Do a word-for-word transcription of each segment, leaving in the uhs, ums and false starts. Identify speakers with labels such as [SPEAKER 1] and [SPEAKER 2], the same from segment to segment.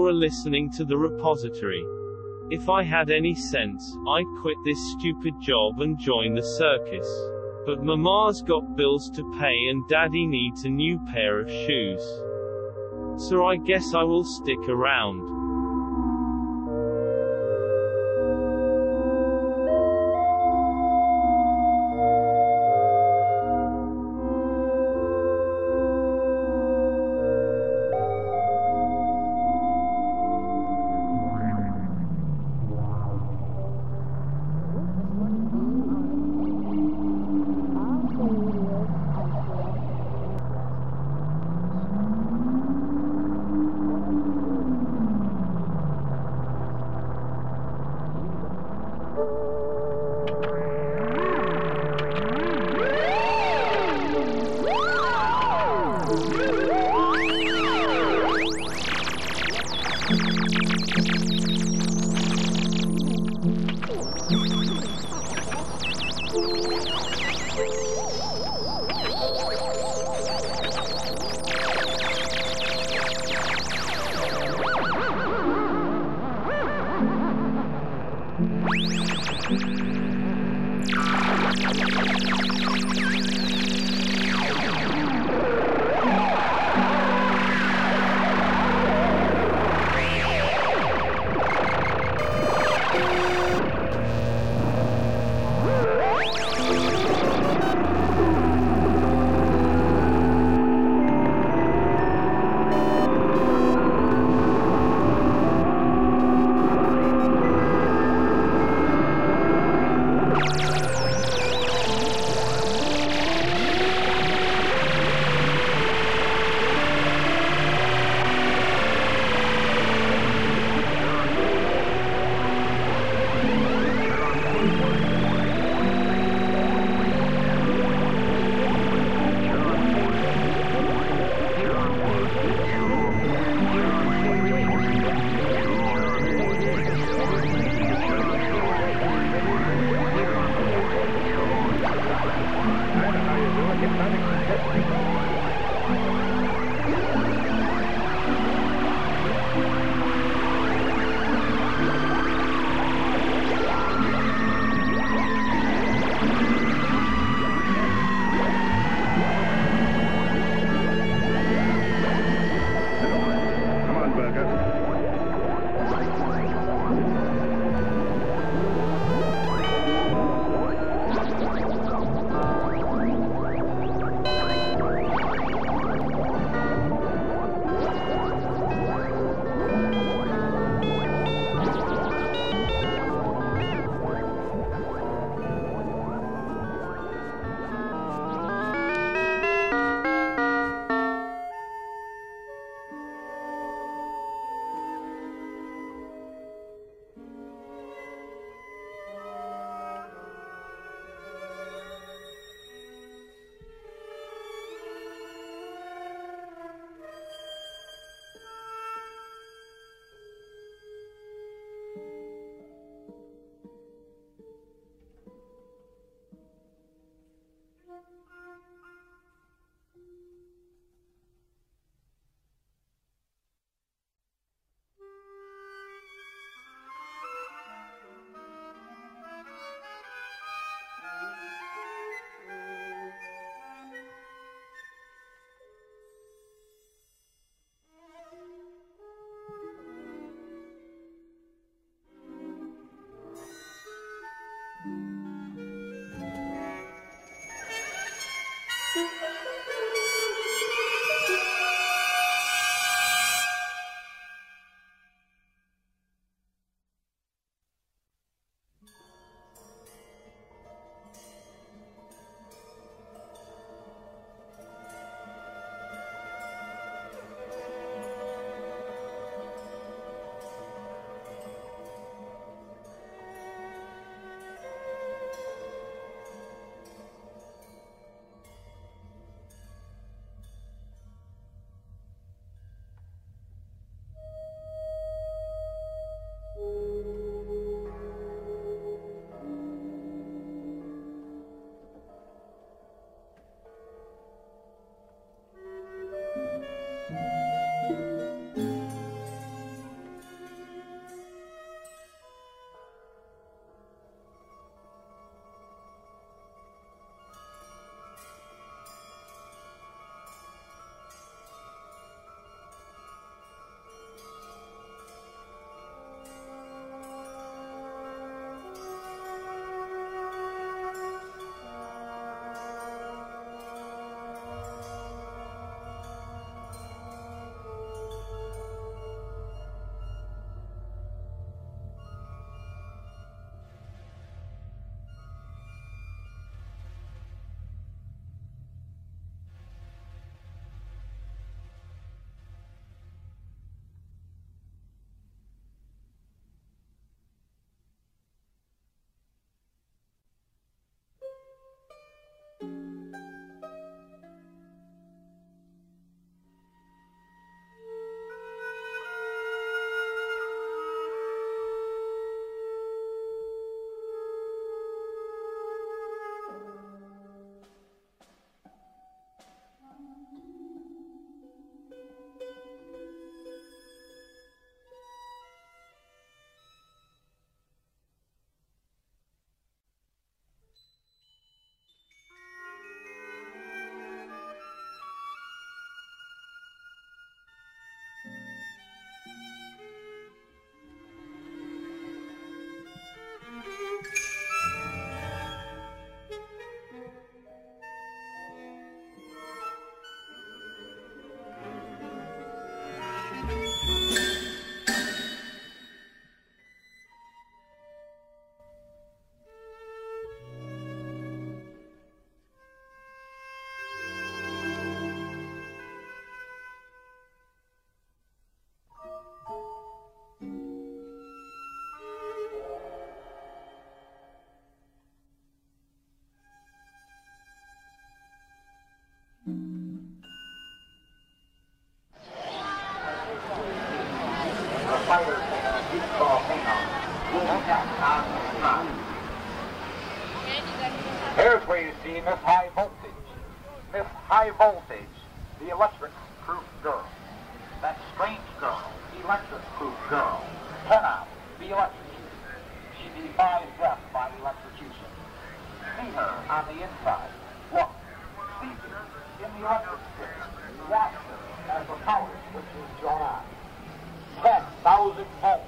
[SPEAKER 1] Laura listening to the repository. If I had any sense, I'd quit this stupid job and join the circus. But Mama's got bills to pay and Daddy needs a new pair of shoes. So I guess I will stick around.
[SPEAKER 2] Here's where you see Miss High Voltage. Miss High Voltage, the electric-proof girl. That strange girl, electric-proof girl. Turn out, be electrocuted. She defies death by electrocution. See her on the inside. Look, see her in the electric strip. Watch her as the power switch is drawn on. ten thousand volts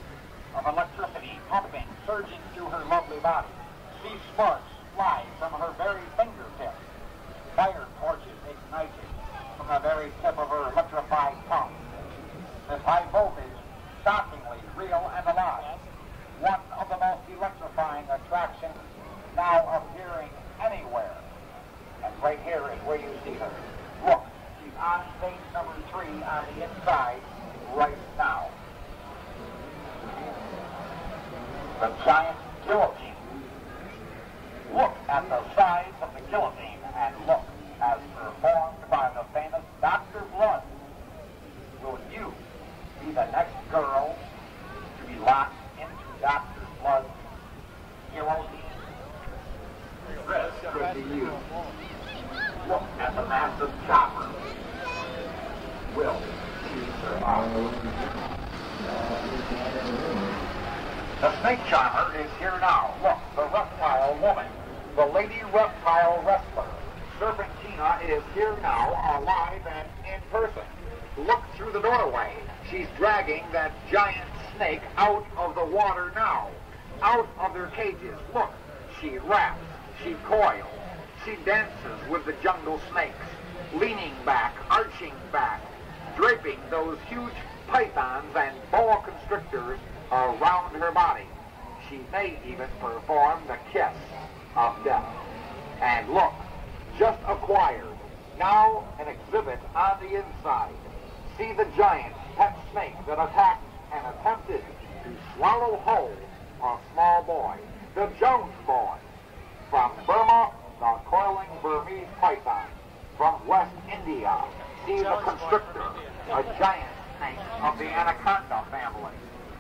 [SPEAKER 2] of electricity pumping, surging through her lovely body. See sparks fly from her very fingertips. Fire torches ignited from the very tip of her electrified tongue. This high voltage, shockingly real and alive. One of the most electrifying attractions now appearing anywhere. And right here is where you see her. Look, she's on stage number three on the inside right now. The giant guillotine. Look at the size of the guillotine and look as performed by the famous Doctor Blood. Will you be the next girl to be locked into Doctor Blood's guillotine? This could be you. Look at the massive chopper. Will you survive? The snake charmer is here now. Look, the reptile woman, the lady reptile wrestler. Serpentina is here now, alive and in person. Look through the doorway. She's dragging that giant snake out of the water now, out of their cages. Look, she raps, she coils, she dances with the jungle snakes, leaning back, arching back, draping those huge pythons and boa constrictors around her body. She may even perform the kiss of death. And look, just acquired, now an exhibit on the inside. See the giant pet snake that attacked and attempted to swallow whole a small boy, the Jones boy. From Burma, the coiling Burmese python. From West India, see the constrictor, a giant snake of the anaconda family.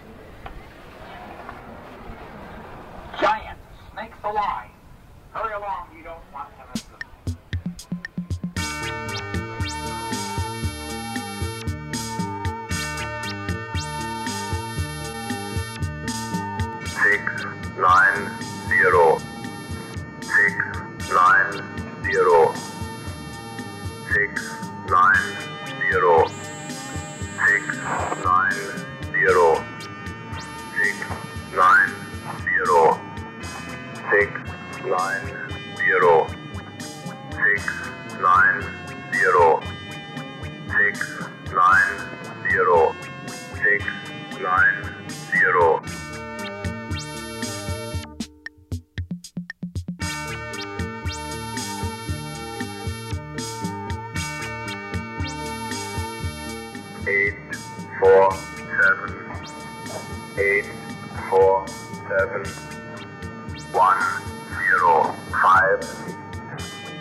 [SPEAKER 2] Giant snakes alive. Hurry along, you don't want to miss them.
[SPEAKER 3] Six nine zero. Six nine zero. Six nine zero. Six nine zero. Six nine zero. Six nine zero. Six nine zero. Six nine zero. Six nine zero. Eight four seven. Eight four seven. One zero five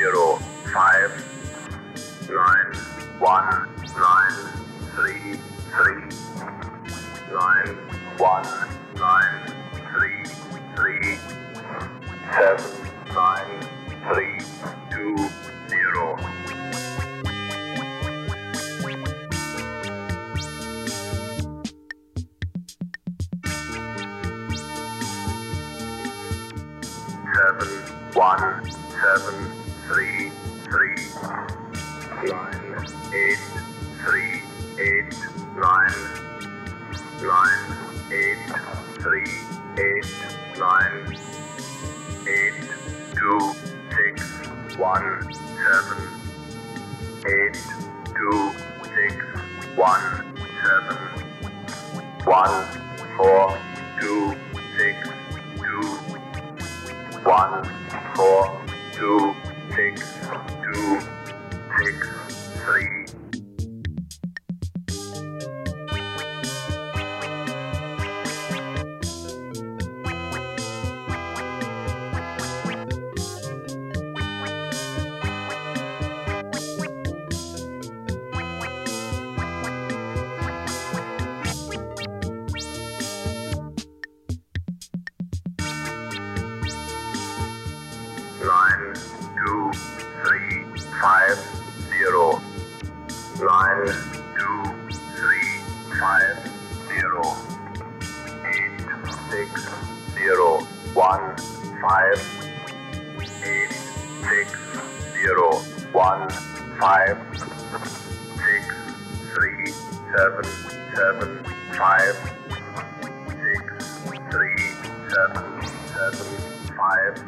[SPEAKER 3] zero five nine one nine three three nine one nine three three seven nine three two zero. Seven one seven three three nine eight three eight nine nine eight three eight nine eight two six one seven eight two six one seven one four two six two one four two six two six three. Nine two three five zero nine two three five zero eight six zero one five eight six zero one five six three seven seven five six three seven seven five.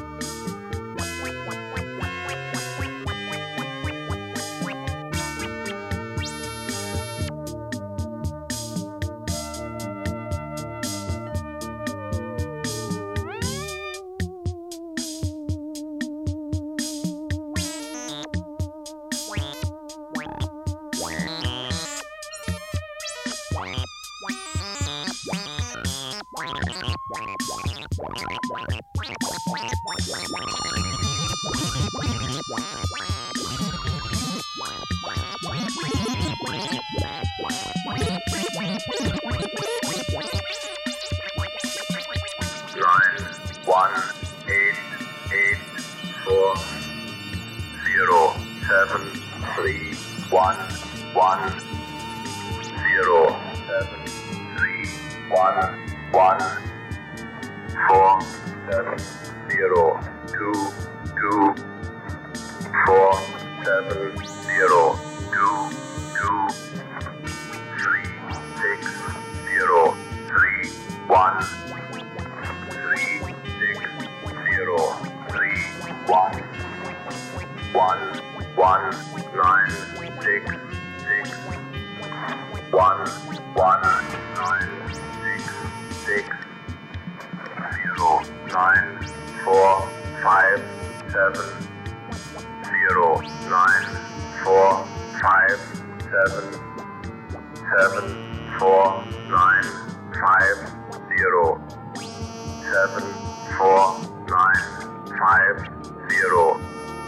[SPEAKER 3] Nine one eight eight four zero seven three one one zero seven three one one four seven zero two two four seven zero two two three six zero three one three six zero three one one one nine six six one one nine six six zero nine four five seven zero nine four five seven seven four nine five zero seven four nine five zero.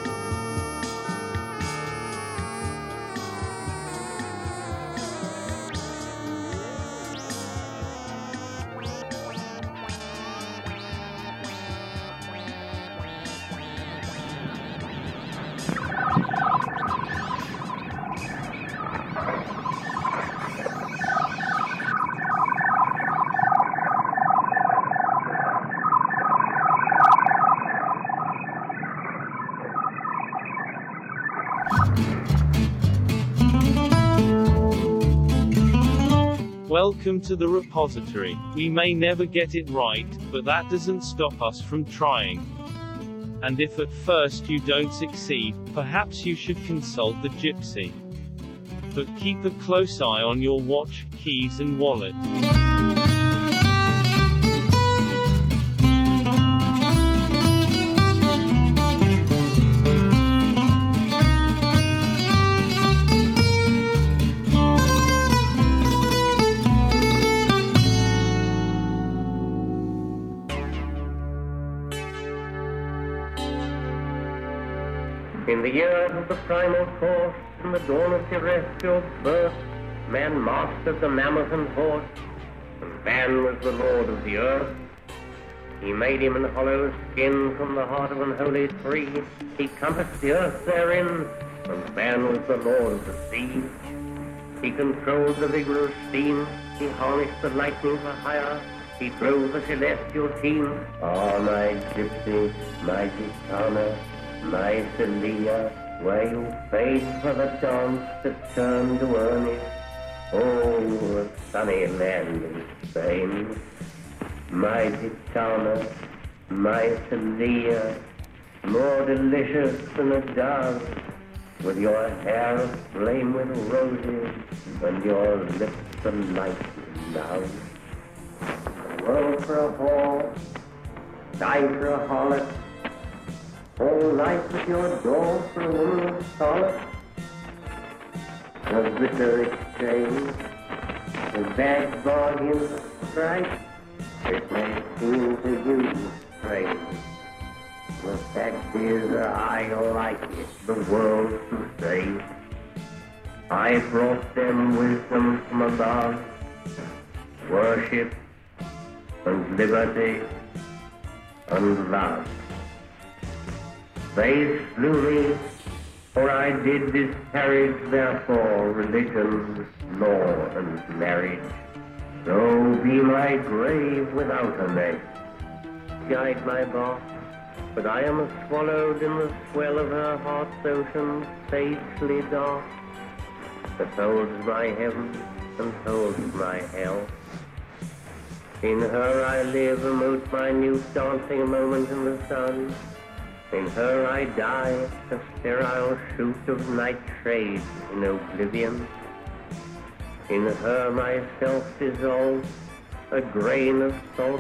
[SPEAKER 1] Welcome to the repository. We may never get it right, but that doesn't stop us from trying. And if at first you don't succeed, perhaps you should consult the gypsy. But keep a close eye on your watch, keys and wallet.
[SPEAKER 4] In the years of the primal force, in the dawn of terrestrial birth, man mastered the mammoth and horse, and man was the lord of the earth. He made him an hollow skin from the heart of an holy tree. He compassed the earth therein, and man was the lord of the sea. He controlled the vigorous steam. He harnessed the lightning for hire. He drove the celestial team. Ah, oh, my gypsy, my gitana, my Celia, where you fade for the dance that turned to earnest. Oh, a sunny land in Spain. My gitana, my Celia, more delicious than a dove, with your hair aflame with roses and your lips alight with love. A world for a whore, die for a harlot, whole life with your door for a woman of solace. A bitter exchange, a bad bargain of price, it may seem to you strange. The fact is, I like it, the world to say. I brought them wisdom from above, worship and liberty and love. They slew me, for I did disparage, therefore, religion, law, and marriage. So be my grave without a name. Guide my bark, but I am swallowed in the swell of her heart's ocean, sagely dark, that holds my heaven and holds my hell. In her I live, a most minute dancing moment in the sun. In her I die, a sterile shoot of night shades in oblivion. In her myself dissolves, a grain of salt.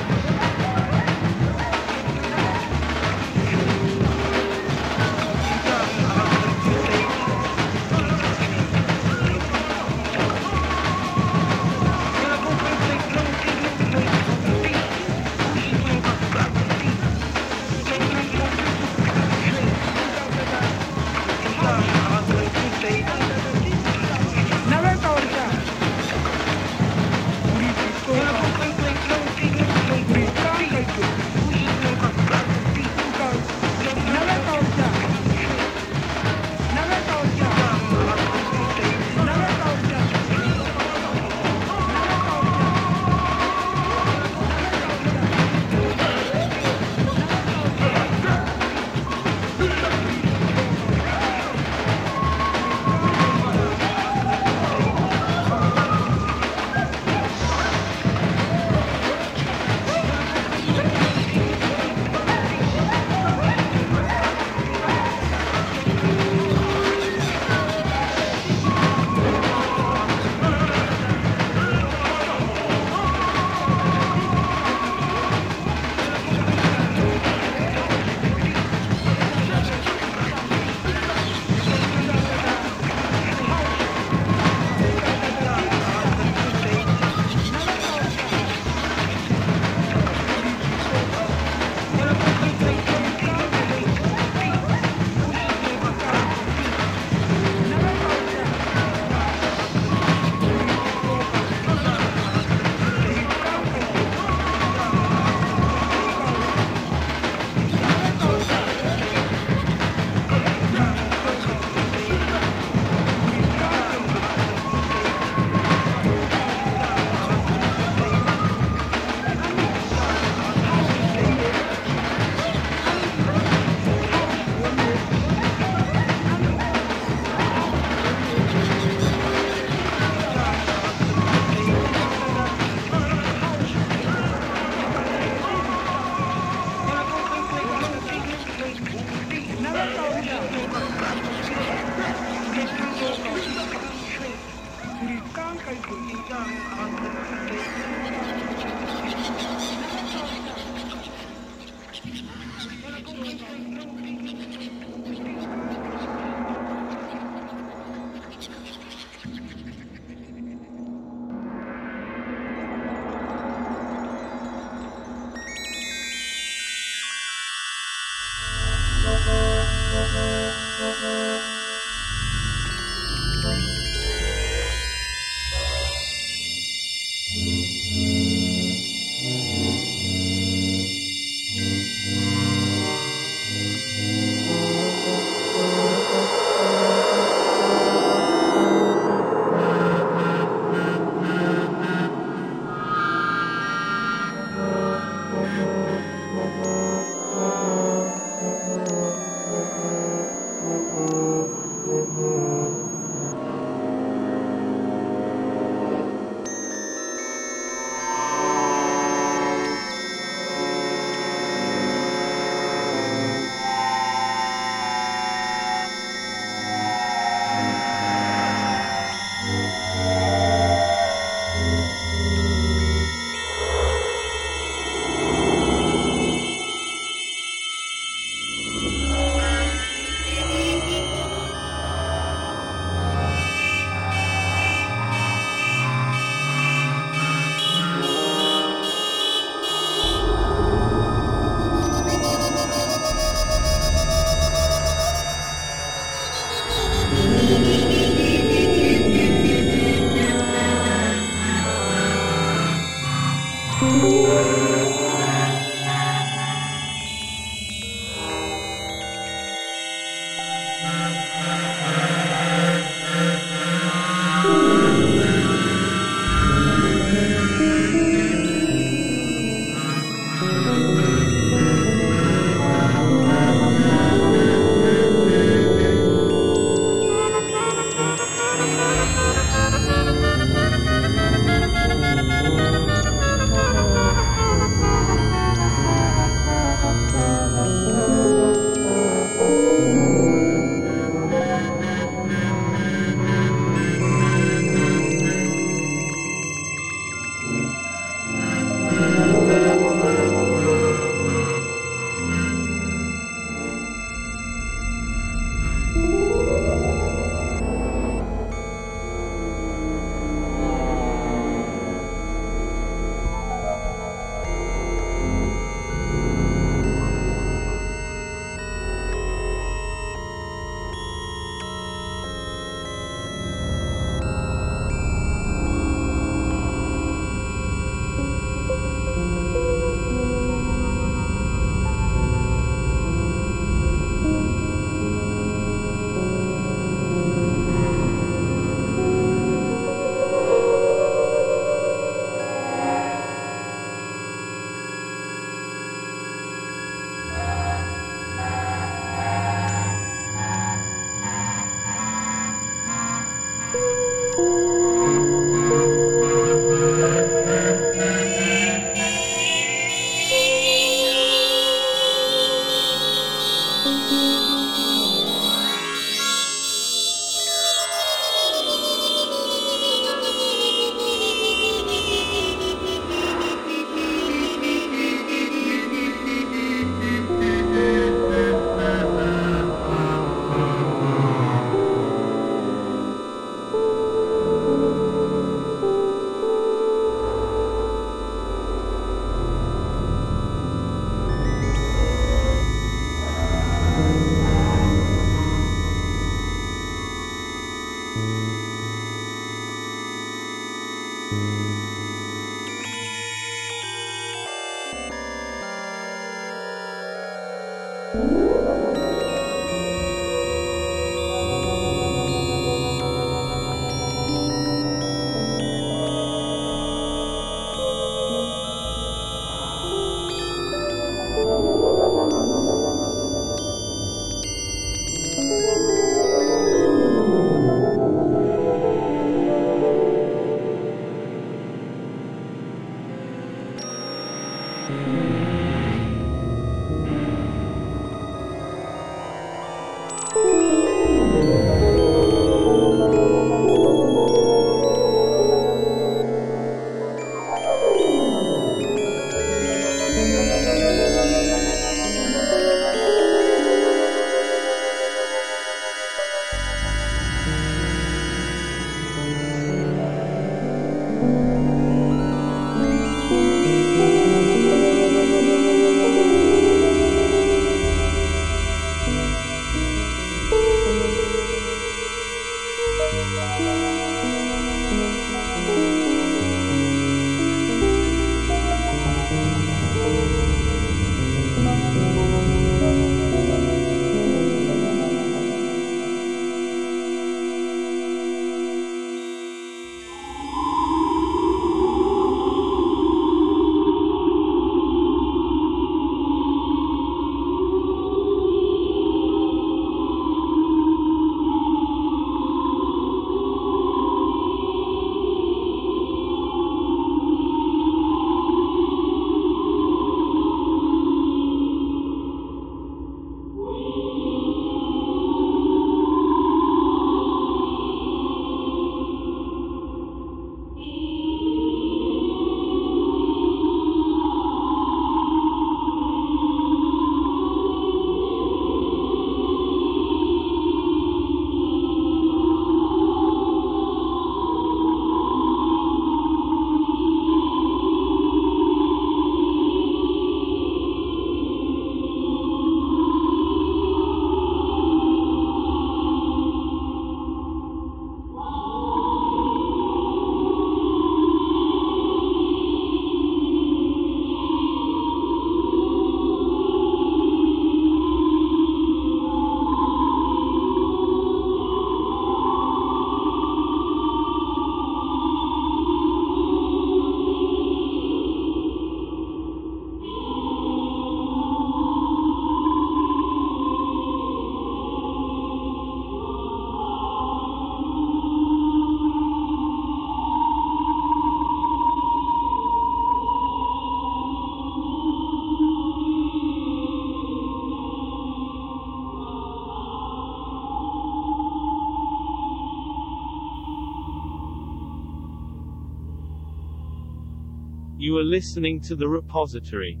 [SPEAKER 1] You are listening to The Repository.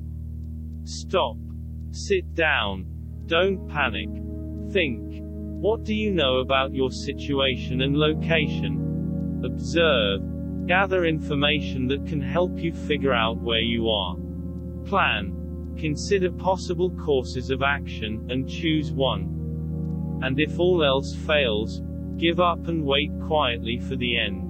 [SPEAKER 1] Stop. Sit down. Don't panic. Think. What do you know about your situation and location? Observe. Gather information that can help you figure out where you are. Plan. Consider possible courses of action, and choose one. And if all else fails, give up and wait quietly for the end.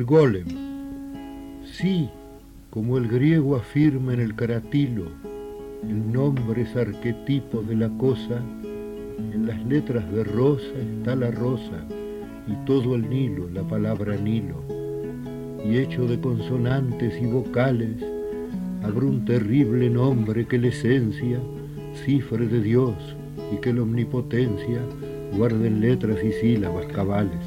[SPEAKER 5] golem. Sí, como el griego afirma en el caratilo, el nombre es arquetipo de la cosa, en las letras de rosa está la rosa, y todo el Nilo, la palabra Nilo, y hecho de consonantes y vocales, habrá un terrible nombre que la esencia cifre de Dios y que la omnipotencia guarde en letras y sílabas cabales.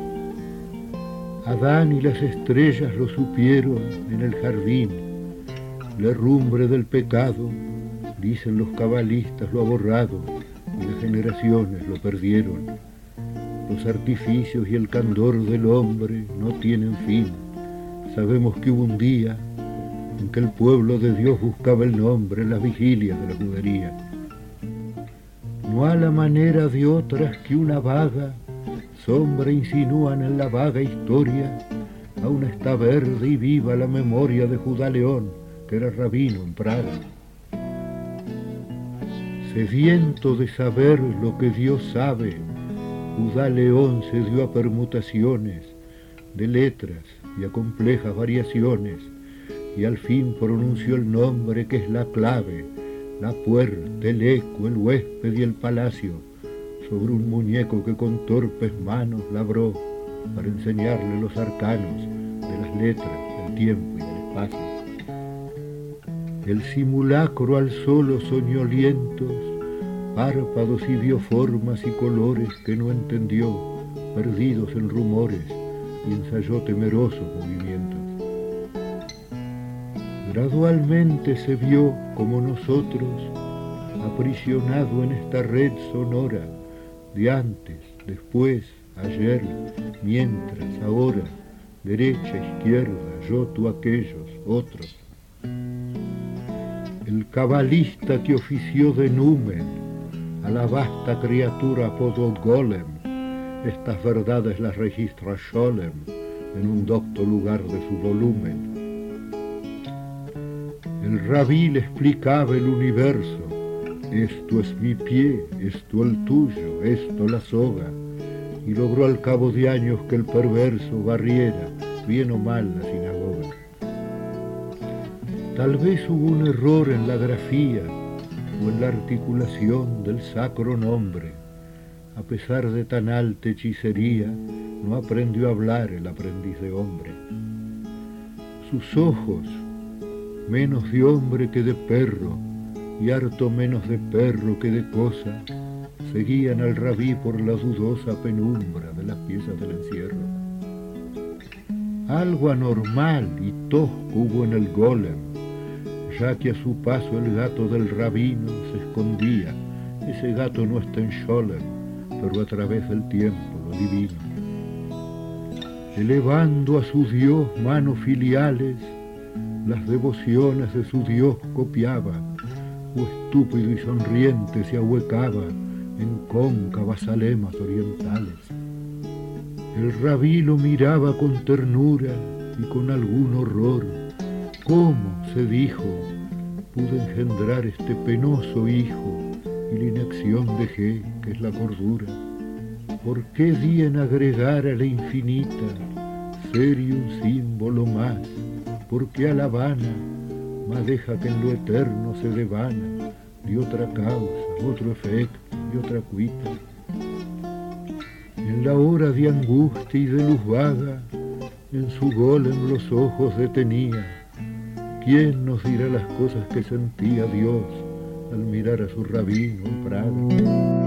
[SPEAKER 5] Adán y las estrellas lo supieron en el jardín, la herrumbre del pecado, dicen los cabalistas, lo ha borrado y las generaciones lo perdieron. Los artificios y el candor del hombre no tienen fin. Sabemos que hubo un día en que el pueblo de Dios buscaba el nombre en las vigilias de la judería. No a la manera de otras que una vaga sombra insinúan en la vaga historia, aún está verde y viva la memoria de Judá León, que era rabino en Praga. Sediento de saber lo que Dios sabe, Judá León se dio a permutaciones de letras y a complejas variaciones, y al fin pronunció el nombre que es la clave, la puerta, el eco, el huésped y el palacio, sobre un muñeco que con torpes manos labró para enseñarle los arcanos de las letras, del tiempo y del espacio. El simulacro alzó los soñolientos párpados y vio formas y colores que no entendió, perdidos en rumores, y ensayó temerosos movimientos. Gradualmente se vio como nosotros, aprisionado en esta red sonora, de antes, después, ayer, mientras, ahora, derecha, izquierda, yo, tú, aquellos, otros. El cabalista que ofició de numen a la vasta criatura apodó golem, estas verdades las registra Scholem en un docto lugar de su volumen. El rabí le explicaba el universo, esto es mi pie, esto el tuyo, esto la soga, y logró al cabo de años que el perverso barriera, bien o mal, la sinagoga. Tal vez hubo un error en la grafía o en la articulación del sacro nombre. A pesar de tan alta hechicería, no aprendió a hablar el aprendiz de hombre. Sus ojos, menos de hombre que de perro, y harto menos de perro que de cosa, seguían al rabí por la dudosa penumbra de las piezas del encierro. Algo anormal y tosco hubo en el golem, ya que a su paso el gato del rabino se escondía. Ese gato no está en Scholem, pero a través del tiempo lo divino. Elevando a su Dios manos filiales, las devociones de su Dios copiaba, o estúpido y sonriente se ahuecaba en cóncavas alemas orientales. El rabí lo miraba con ternura y con algún horror. ¿Cómo, se dijo, pude engendrar este penoso hijo y la inacción dejé, que es la cordura? ¿Por qué di en agregar a la infinita ser y un símbolo más? Porque a la vana más deja que en lo eterno se devana de otra causa, otro efecto y otra cuita. En la hora de angustia y de luz vaga, en su golem los ojos detenía. ¿Quién nos dirá las cosas que sentía Dios al mirar a su rabino en Praga?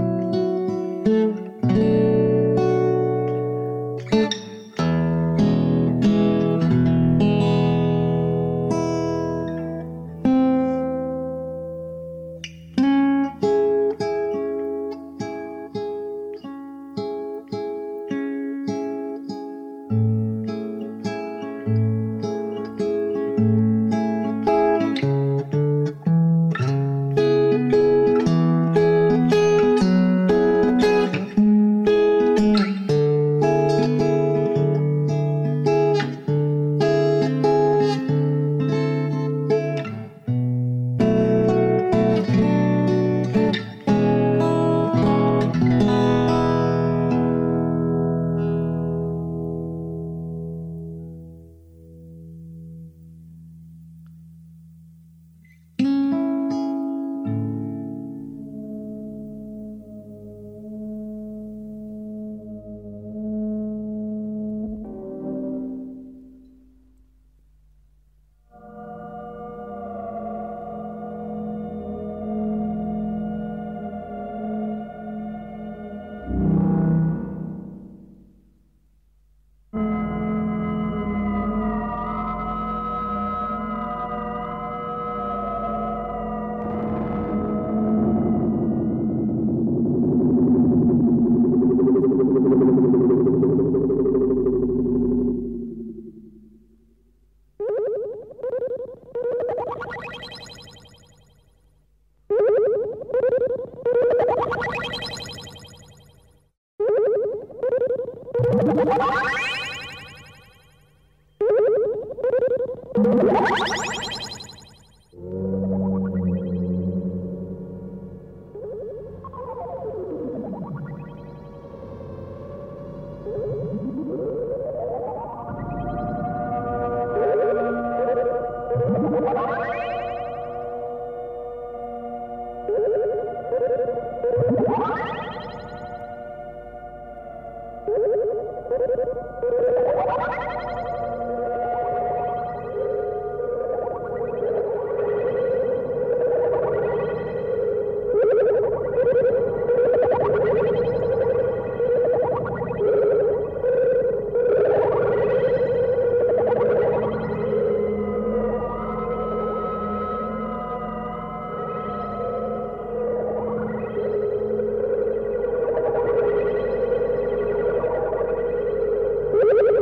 [SPEAKER 6] You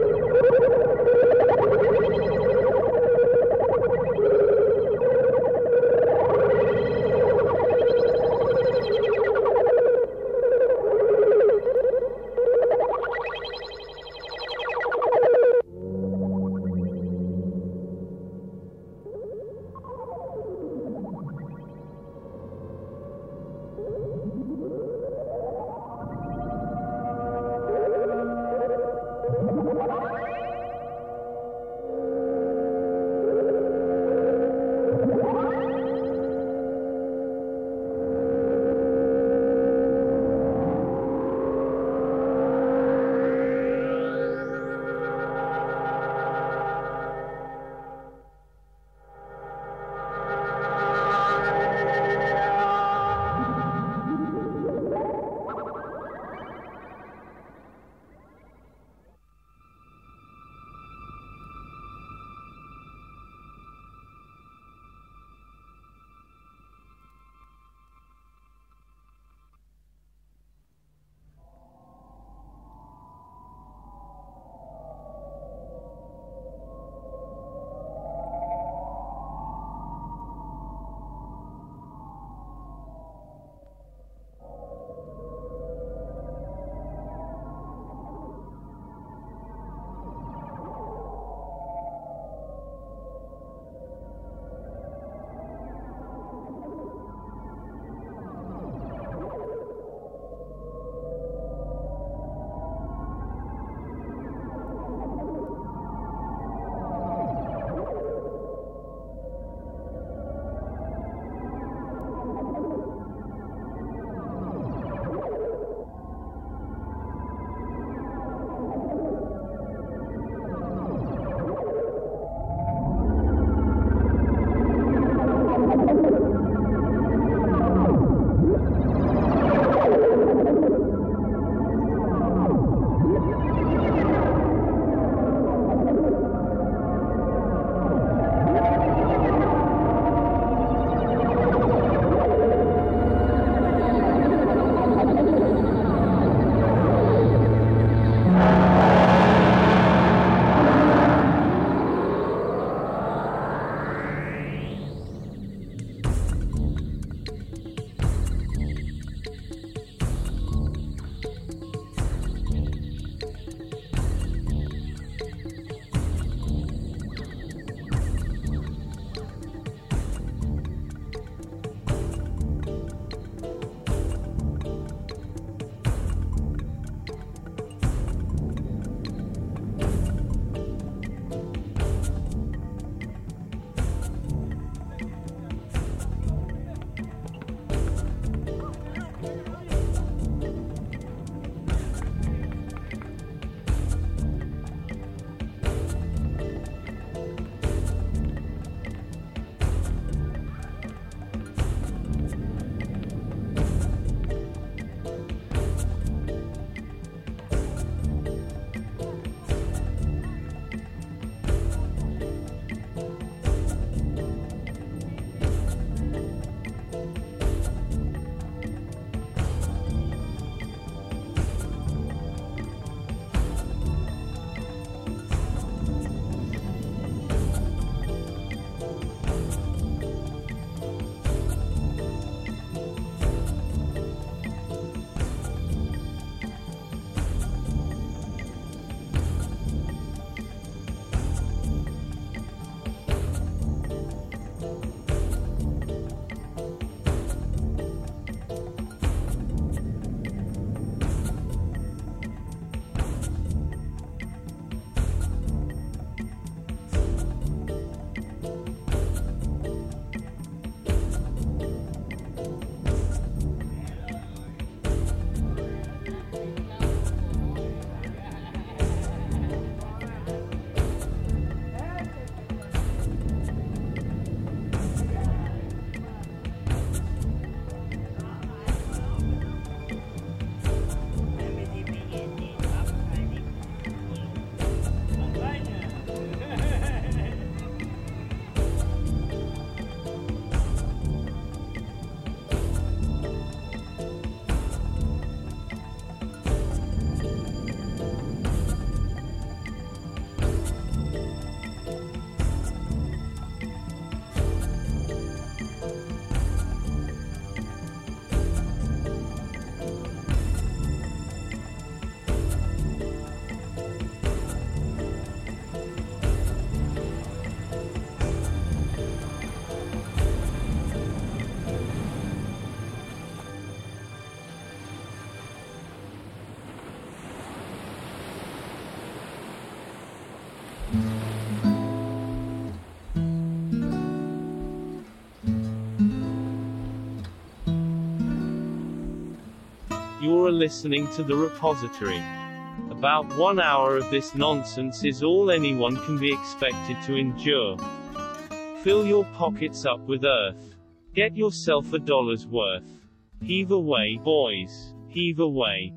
[SPEAKER 1] you're listening to The Repository. About one hour of this nonsense is all anyone can be expected to endure. Fill your pockets up with earth. Get yourself a dollar's worth. Heave away, boys. Heave away.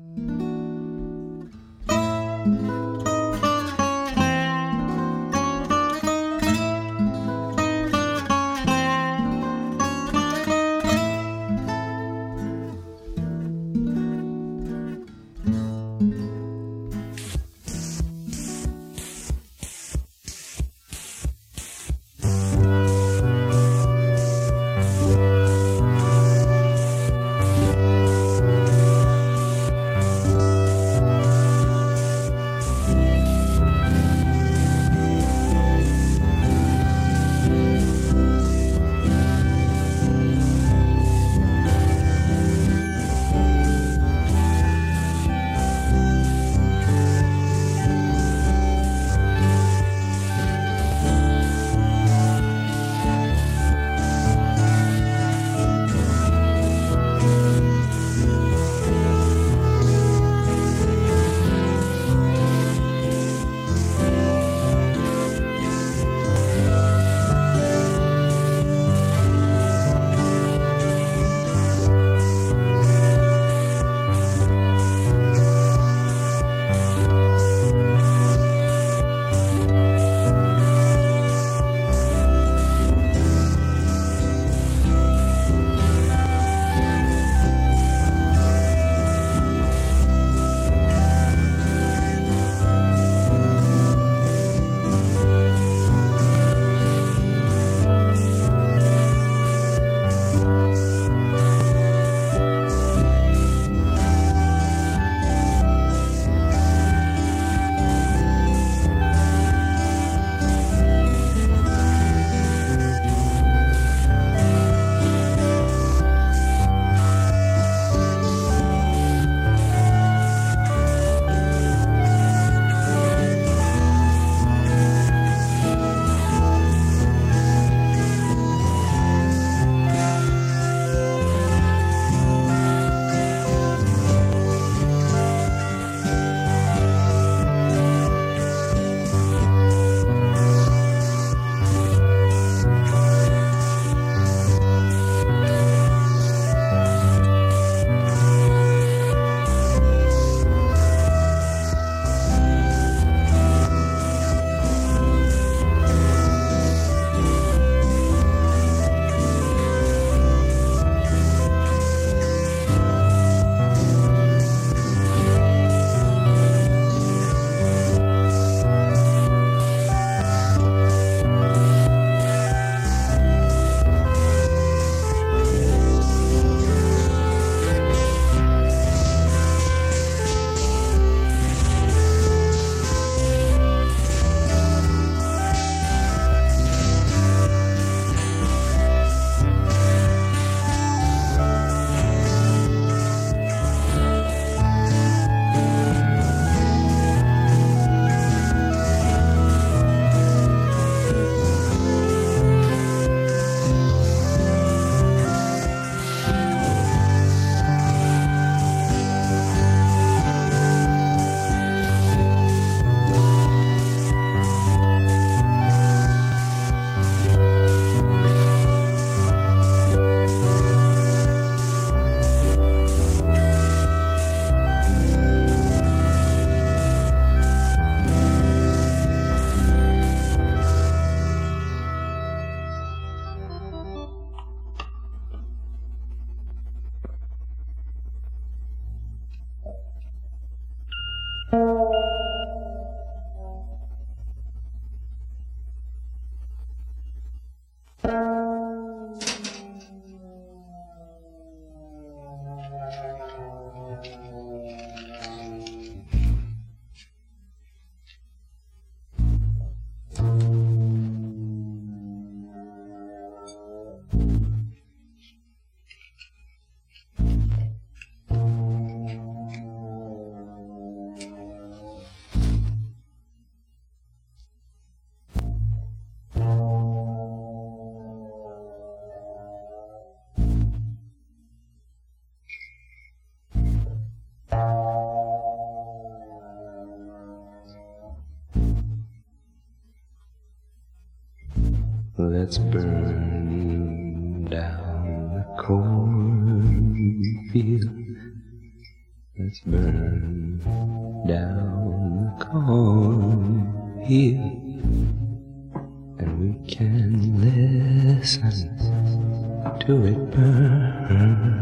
[SPEAKER 6] Let's burn down the cornfield. Let's burn down the cornfield. And we can listen to it burn.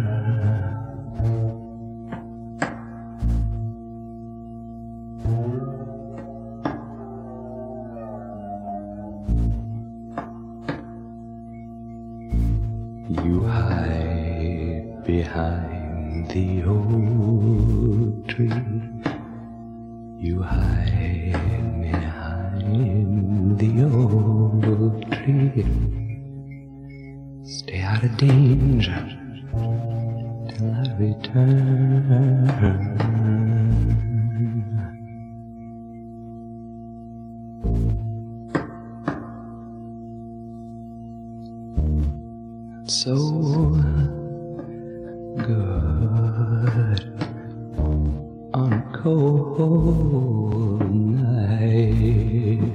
[SPEAKER 6] You hide behind the old tree. You hide behind the old tree. Stay out of danger till I return. So good on a cold night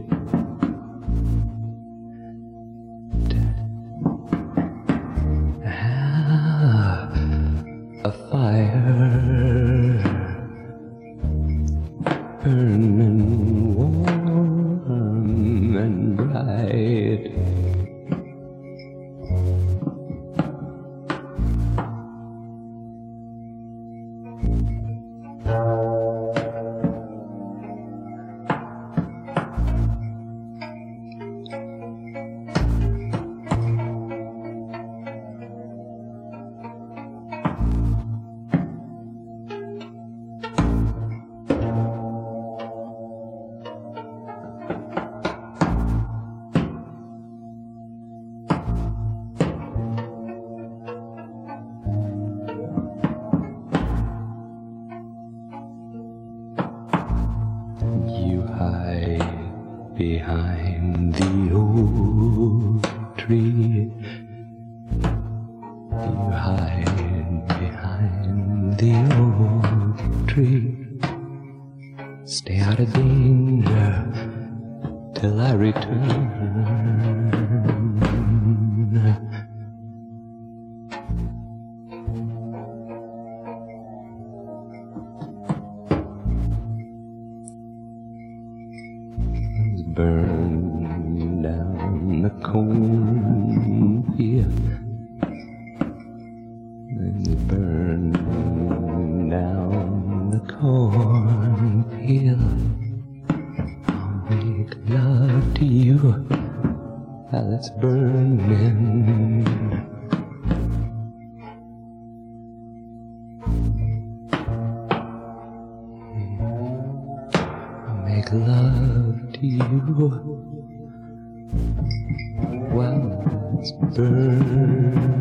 [SPEAKER 6] to have a fire burning warm and bright. You hide behind the old tree. You hide behind the old tree. Stay out of danger till I return. Burn down the cornfield. And burn down the cornfield. I'll make love to you while it's burning. I'll make love to you while it's burning.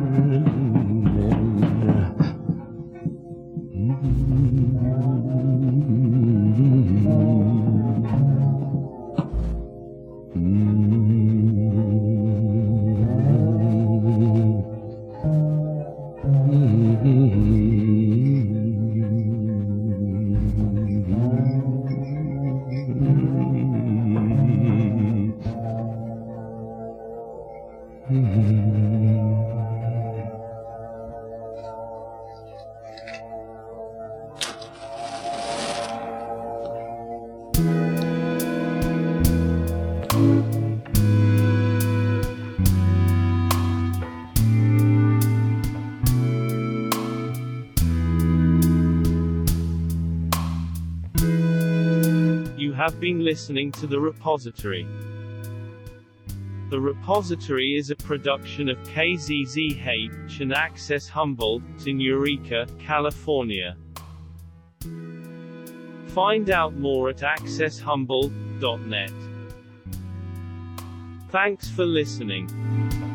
[SPEAKER 1] You have been listening to The Repository. The Repository is a production of K Z Z H and Access Humboldt in Eureka, California. Find out more at access humboldt dot net. Thanks for listening.